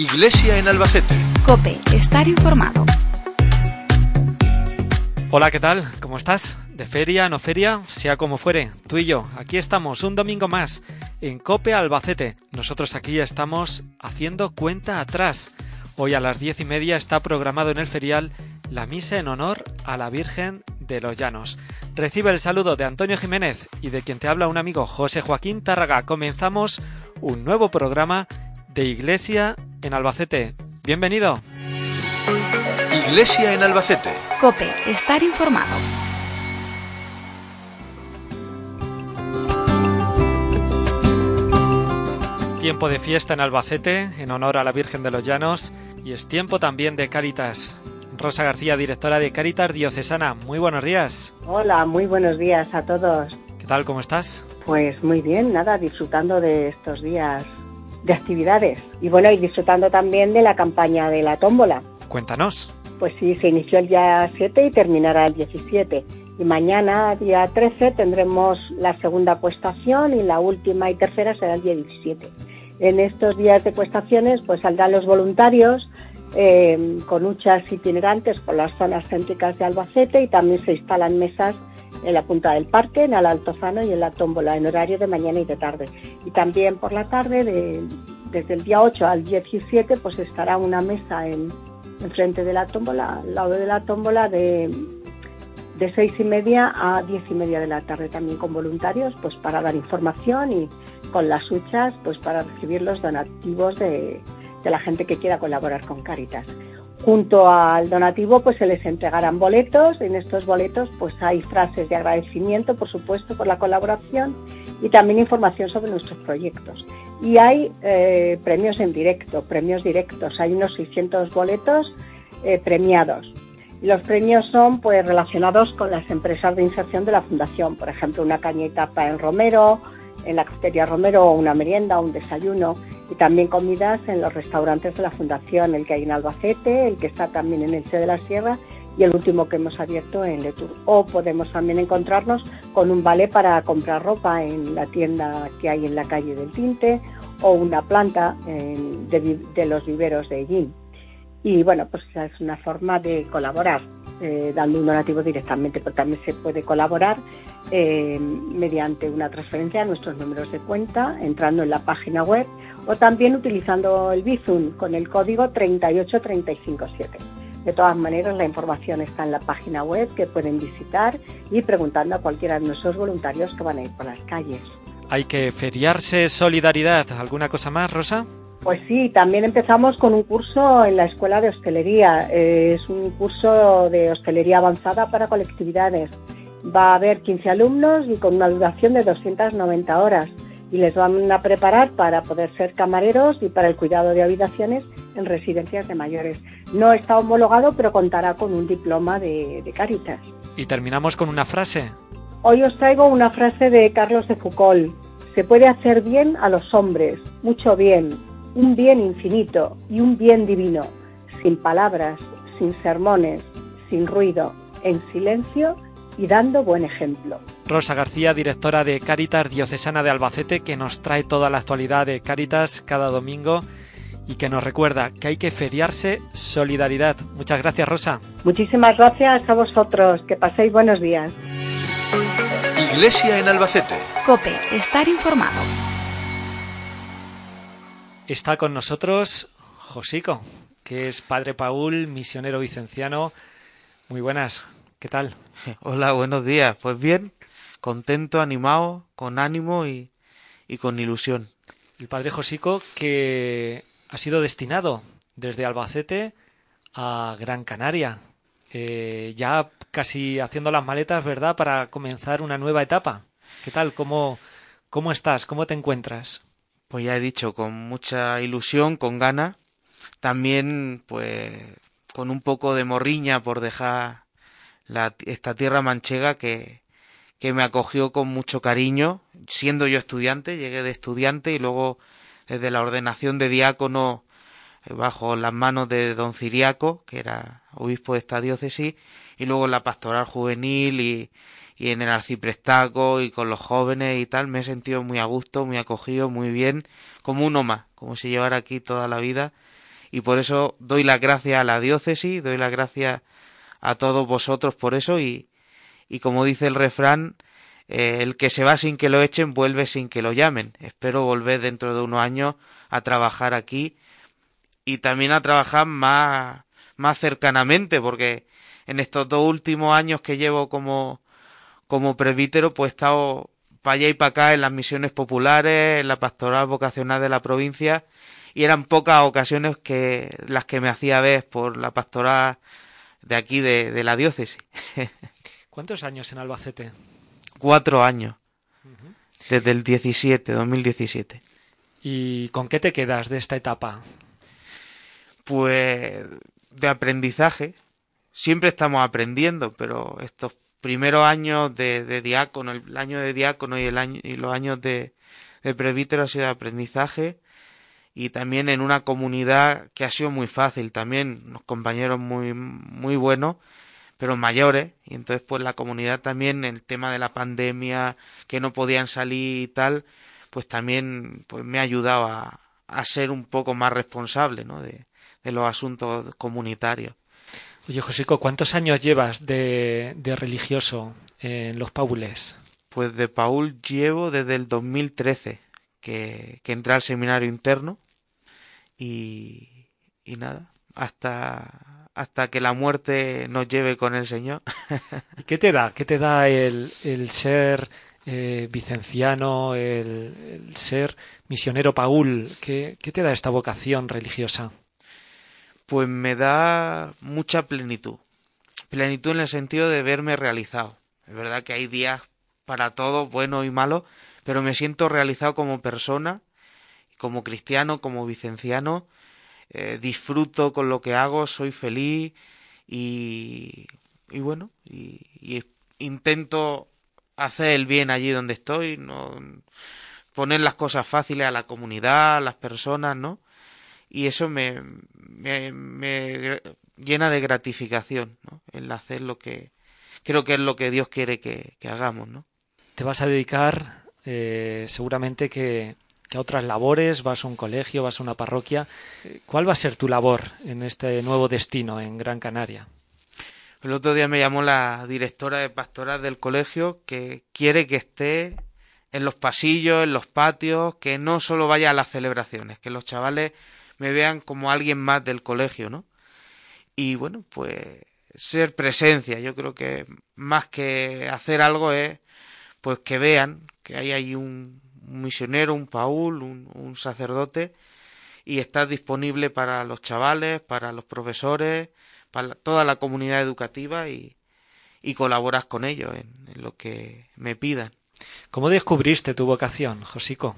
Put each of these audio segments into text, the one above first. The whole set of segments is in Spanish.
Iglesia en Albacete. COPE, estar informado. Hola, ¿qué tal? ¿Cómo estás? ¿De feria, no feria? Sea como fuere, tú y yo, aquí estamos un domingo más en COPE Albacete. Nosotros aquí estamos haciendo cuenta atrás. Hoy a las 10:30 está programado en el ferial la misa en honor a la Virgen de los Llanos. Recibe el saludo de Antonio Jiménez y de quien te habla un amigo, José Joaquín Tárraga. Comenzamos un nuevo programa de Iglesia en Albacete. Bienvenido. Iglesia en Albacete. COPE, estar informado. Tiempo de fiesta en Albacete, en honor a la Virgen de los Llanos, y es tiempo también de Cáritas. Rosa García, directora de Cáritas Diocesana. Muy buenos días. Hola, muy buenos días a todos. ¿Qué tal? ¿Cómo estás? Pues muy bien, nada, disfrutando de estos días de actividades. Y bueno, y disfrutando también de la campaña de la tómbola. Cuéntanos. Pues sí, se inició el día 7 y terminará el 17. Y mañana, día 13, tendremos la segunda puestación y la última y tercera será el día 17. En estos días de puestaciones pues saldrán los voluntarios con huchas itinerantes por las zonas céntricas de Albacete, y también se instalan mesas en la punta del parque, en el Altozano y en la tómbola, en horario de mañana y de tarde. Y también por la tarde, desde el día 8 al 17, pues estará una mesa enfrente de la tómbola, al lado de la tómbola, de 6:30 a 10:30 de la tarde, también con voluntarios, pues para dar información, y con las huchas, pues para recibir los donativos de la gente que quiera colaborar con Cáritas. Junto al donativo pues se les entregarán boletos. En estos boletos pues hay frases de agradecimiento, por supuesto, por la colaboración, y también información sobre nuestros proyectos. Y hay premios en directo, premios directos. Hay unos 600 boletos premiados. Y los premios son pues relacionados con las empresas de inserción de la Fundación. Por ejemplo, una caña y tapa en Romero, en la cafetería Romero, o una merienda o un desayuno, y también comidas en los restaurantes de la Fundación, el que hay en Albacete, el que está también en Elche de la Sierra y el último que hemos abierto en Letur. O podemos también encontrarnos con un vale para comprar ropa en la tienda que hay en la calle del Tinte, o una planta de los viveros de Ellín. Y bueno, pues esa es una forma de colaborar, dando un donativo directamente, pero también se puede colaborar mediante una transferencia a nuestros números de cuenta, entrando en la página web, o también utilizando el Bizum con el código 38357. De todas maneras, la información está en la página web, que pueden visitar, y preguntando a cualquiera de nuestros voluntarios que van a ir por las calles. Hay que feriarse solidaridad. ¿Alguna cosa más, Rosa? Pues sí, también empezamos con un curso en la Escuela de Hostelería. Es un curso de hostelería avanzada para colectividades. Va a haber 15 alumnos y con una duración de 290 horas. Y les van a preparar para poder ser camareros y para el cuidado de habitaciones en residencias de mayores. No está homologado, pero contará con un diploma de Cáritas. Y terminamos con una frase. Hoy os traigo una frase de Carlos de Foucault. Se puede hacer bien a los hombres, mucho bien, un bien infinito y un bien divino, sin palabras, sin sermones, sin ruido, en silencio y dando buen ejemplo. Rosa García, directora de Cáritas Diocesana de Albacete, que nos trae toda la actualidad de Cáritas cada domingo y que nos recuerda que hay que feriarse solidaridad. Muchas gracias, Rosa. Muchísimas gracias a vosotros. Que paséis buenos días. Iglesia en Albacete. COPE, estar informado. Está con nosotros Josico, que es padre Paul, misionero vicenciano. Muy buenas, ¿qué tal? Hola, buenos días. Pues bien, contento, animado, con ánimo y con ilusión. El padre Josico, que ha sido destinado desde Albacete a Gran Canaria, ya casi haciendo las maletas, ¿verdad?, para comenzar una nueva etapa. ¿Qué tal? ¿Cómo estás? ¿Cómo te encuentras? Pues ya he dicho, con mucha ilusión, con ganas, también pues con un poco de morriña por dejar esta tierra manchega que me acogió con mucho cariño, siendo yo estudiante. Llegué de estudiante y luego desde la ordenación de diácono bajo las manos de don Ciriaco, que era obispo de esta diócesis, y luego la pastoral juvenil y en el arciprestaco y con los jóvenes y tal. Me he sentido muy a gusto, muy acogido, muy bien, como uno más, como si llevara aquí toda la vida, y por eso doy las gracias a la diócesis, doy las gracias a todos vosotros por eso y como dice el refrán, el que se va sin que lo echen vuelve sin que lo llamen. Espero volver dentro de unos años a trabajar aquí y también a trabajar más cercanamente, porque en estos 2 últimos años que llevo como presbítero, pues he estado para allá y para acá en las misiones populares, en la pastoral vocacional de la provincia, y eran pocas ocasiones las que me hacía ver por la pastoral de aquí de la diócesis. ¿Cuántos años en Albacete? 4 años, desde el 2017. ¿Y con qué te quedas de esta etapa? Pues de aprendizaje. Siempre estamos aprendiendo, pero estos primeros años de diácono, el año de diácono y los años de presbítero ha sido de aprendizaje, y también en una comunidad que ha sido muy fácil, también unos compañeros muy, muy buenos, pero mayores, y entonces pues la comunidad también, el tema de la pandemia, que no podían salir y tal, pues también pues me ha ayudado a ser un poco más responsable, ¿no?, de los asuntos comunitarios. Oye, Josico, ¿cuántos años llevas de religioso en los Paules? Pues de Paúl llevo desde el 2013, que entré al seminario interno, y nada, hasta que la muerte nos lleve con el Señor. ¿Y qué te da? ¿Qué te da el ser vicenciano, el ser misionero Paúl? ¿Qué te da esta vocación religiosa? Pues me da mucha plenitud. Plenitud en el sentido de verme realizado. Es verdad que hay días para todo, buenos y malos, pero me siento realizado como persona, como cristiano, como vicenciano. Disfruto con lo que hago, soy feliz y bueno, y intento hacer el bien allí donde estoy, no poner las cosas fáciles a la comunidad, a las personas, ¿no? Y eso me llena de gratificación, ¿no?, el hacer lo que creo que es lo que Dios quiere que hagamos, ¿no? Te vas a dedicar seguramente que a otras labores, vas a un colegio, vas a una parroquia. ¿Cuál va a ser tu labor en este nuevo destino en Gran Canaria? El otro día me llamó la directora de pastoral del colegio, que quiere que esté en los pasillos, en los patios, que no solo vaya a las celebraciones, que los chavales me vean como alguien más del colegio, ¿no? Y bueno, pues ser presencia. Yo creo que más que hacer algo es pues que vean que hay ahí un misionero, un Paúl, un sacerdote, y estás disponible para los chavales, para los profesores, para toda la comunidad educativa, y colaboras con ellos en lo que me pidan. ¿Cómo descubriste tu vocación, Josico?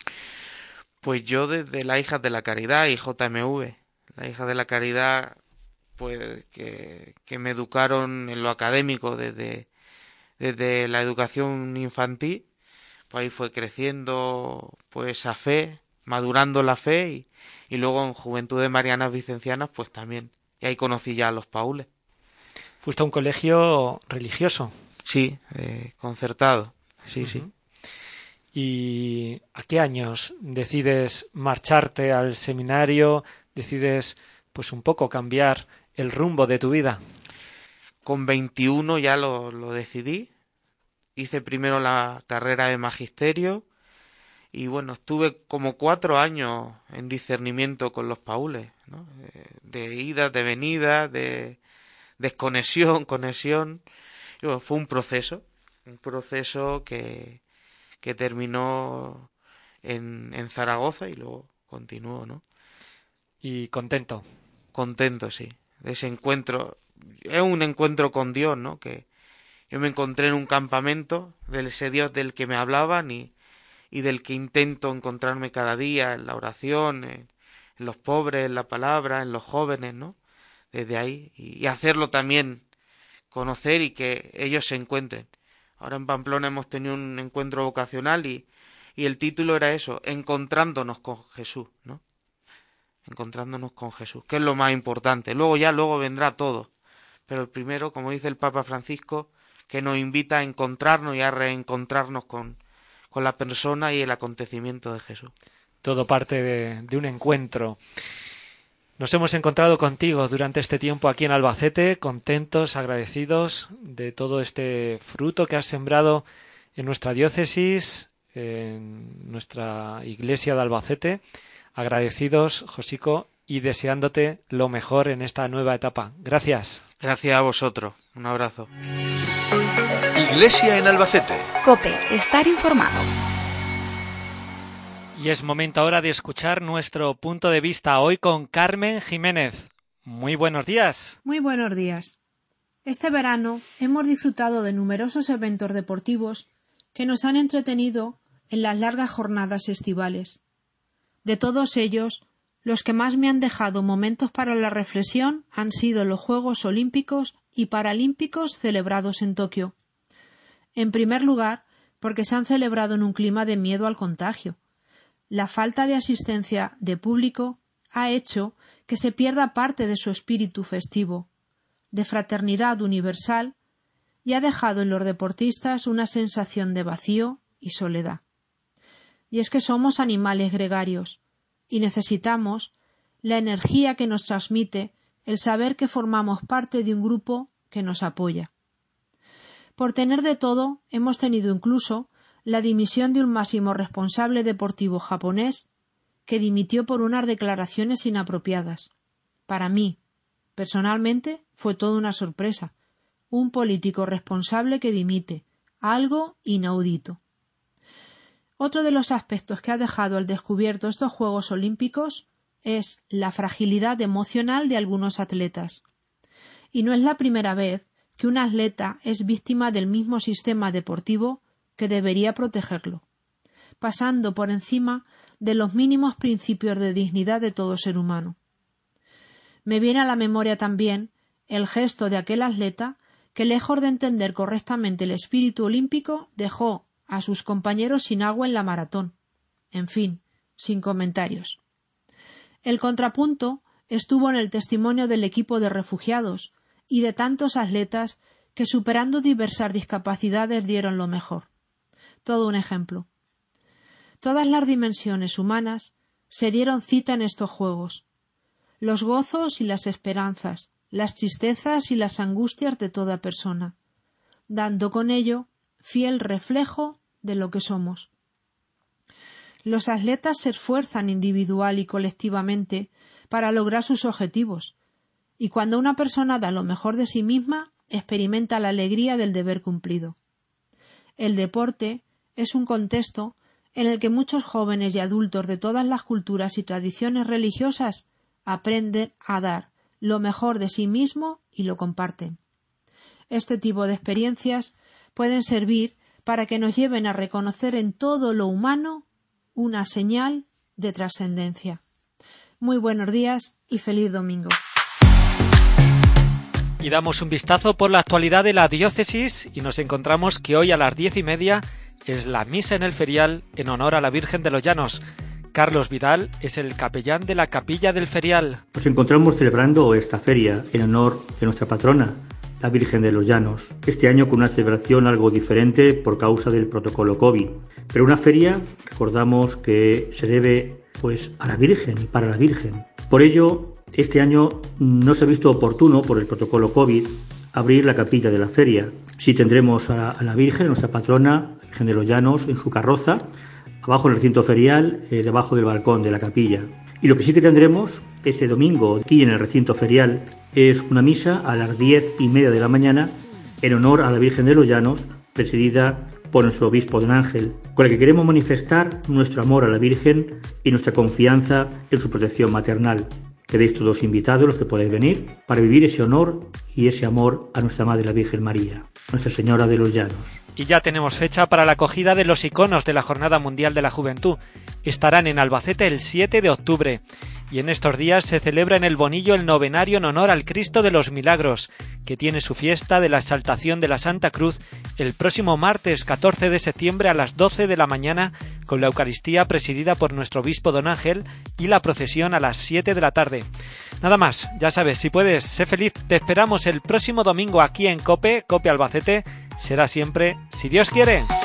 Pues yo desde las Hijas de la Caridad y JMV. Las Hijas de la Caridad, pues que me educaron en lo académico desde la educación infantil. Pues ahí fue creciendo pues esa fe, madurando la fe, y luego en Juventudes Marianas Vicencianas pues también. Y ahí conocí ya a los Paules. ¿Fuiste a un colegio religioso? Sí, concertado. Sí, Uh-huh. Sí. ¿Y a qué años decides marcharte al seminario? ¿Decides pues un poco cambiar el rumbo de tu vida? Con 21 ya lo decidí. Hice primero la carrera de magisterio y bueno, estuve como 4 años en discernimiento con los Paules, ¿no? De idas, de venidas, de desconexión, conexión. Y bueno, fue un proceso que terminó en Zaragoza y luego continuó, ¿no? Y contento. Contento, sí. De ese encuentro. Es un encuentro con Dios, ¿no? Que yo me encontré en un campamento de ese Dios del que me hablaban y del que intento encontrarme cada día en la oración, en los pobres, en la palabra, en los jóvenes, ¿no? Desde ahí. Y hacerlo también, conocer y que ellos se encuentren. Ahora en Pamplona hemos tenido un encuentro vocacional y el título era eso, encontrándonos con Jesús, ¿no? Encontrándonos con Jesús, que es lo más importante. Luego vendrá todo. Pero el primero, como dice el Papa Francisco, que nos invita a encontrarnos y a reencontrarnos con la persona y el acontecimiento de Jesús. Todo parte de un encuentro. Nos hemos encontrado contigo durante este tiempo aquí en Albacete, contentos, agradecidos de todo este fruto que has sembrado en nuestra diócesis, en nuestra iglesia de Albacete. Agradecidos, Josico, y deseándote lo mejor en esta nueva etapa. Gracias. Gracias a vosotros. Un abrazo. Iglesia en Albacete. COPE, estar informado. Y es momento ahora de escuchar nuestro punto de vista hoy con Carmen Jiménez. Muy buenos días. Muy buenos días. Este verano hemos disfrutado de numerosos eventos deportivos que nos han entretenido en las largas jornadas estivales. De todos ellos, los que más me han dejado momentos para la reflexión han sido los Juegos Olímpicos y Paralímpicos celebrados en Tokio. En primer lugar, porque se han celebrado en un clima de miedo al contagio. La falta de asistencia de público ha hecho que se pierda parte de su espíritu festivo, de fraternidad universal, y ha dejado en los deportistas una sensación de vacío y soledad. Y es que somos animales gregarios, y necesitamos la energía que nos transmite el saber que formamos parte de un grupo que nos apoya. Por tener de todo, hemos tenido incluso la dimisión de un máximo responsable deportivo japonés que dimitió por unas declaraciones inapropiadas. Para mí, personalmente, fue toda una sorpresa. Un político responsable que dimite, algo inaudito. Otro de los aspectos que ha dejado al descubierto estos Juegos Olímpicos es la fragilidad emocional de algunos atletas. Y no es la primera vez que un atleta es víctima del mismo sistema deportivo que debería protegerlo, pasando por encima de los mínimos principios de dignidad de todo ser humano. Me viene a la memoria también el gesto de aquel atleta que, lejos de entender correctamente el espíritu olímpico, dejó a sus compañeros sin agua en la maratón. En fin, sin comentarios. El contrapunto estuvo en el testimonio del equipo de refugiados y de tantos atletas que, superando diversas discapacidades, dieron lo mejor. Todo un ejemplo. Todas las dimensiones humanas se dieron cita en estos Juegos. Los gozos y las esperanzas, las tristezas y las angustias de toda persona, dando con ello fiel reflejo de lo que somos. Los atletas se esfuerzan individual y colectivamente para lograr sus objetivos, y cuando una persona da lo mejor de sí misma, experimenta la alegría del deber cumplido. El deporte es un contexto en el que muchos jóvenes y adultos de todas las culturas y tradiciones religiosas aprenden a dar lo mejor de sí mismo y lo comparten. Este tipo de experiencias pueden servir para que nos lleven a reconocer en todo lo humano una señal de trascendencia. Muy buenos días y feliz domingo. Y damos un vistazo por la actualidad de la diócesis y nos encontramos que hoy a las 10:30 es la misa en el ferial en honor a la Virgen de los Llanos. Carlos Vidal es el capellán de la capilla del ferial. Nos encontramos celebrando esta feria en honor de nuestra patrona, la Virgen de los Llanos. Este año con una celebración algo diferente por causa del protocolo COVID. Pero una feria, recordamos que se debe a la Virgen y para la Virgen. Por ello, este año no se ha visto oportuno por el protocolo COVID abrir la capilla de la feria. Sí tendremos a la Virgen, nuestra patrona, la Virgen de los Llanos, en su carroza, abajo en el recinto ferial, debajo del balcón de la capilla. Y lo que sí que tendremos este domingo aquí en el recinto ferial es una misa a las 10:30 de la mañana en honor a la Virgen de los Llanos, presidida por nuestro obispo don Ángel, con la que queremos manifestar nuestro amor a la Virgen y nuestra confianza en su protección maternal. Quedéis todos invitados, los que podáis venir, para vivir ese honor y ese amor a nuestra Madre la Virgen María, Nuestra Señora de los Llanos. Y ya tenemos fecha para la acogida de los iconos de la Jornada Mundial de la Juventud. Estarán en Albacete el 7 de octubre. Y en estos días se celebra en el Bonillo el novenario en honor al Cristo de los Milagros, que tiene su fiesta de la Exaltación de la Santa Cruz el próximo martes 14 de septiembre a las 12 de la mañana, con la Eucaristía presidida por nuestro obispo don Ángel y la procesión a las 7 de la tarde. Nada más, ya sabes, si puedes, sé feliz, te esperamos el próximo domingo aquí en COPE Albacete. Será siempre, si Dios quiere.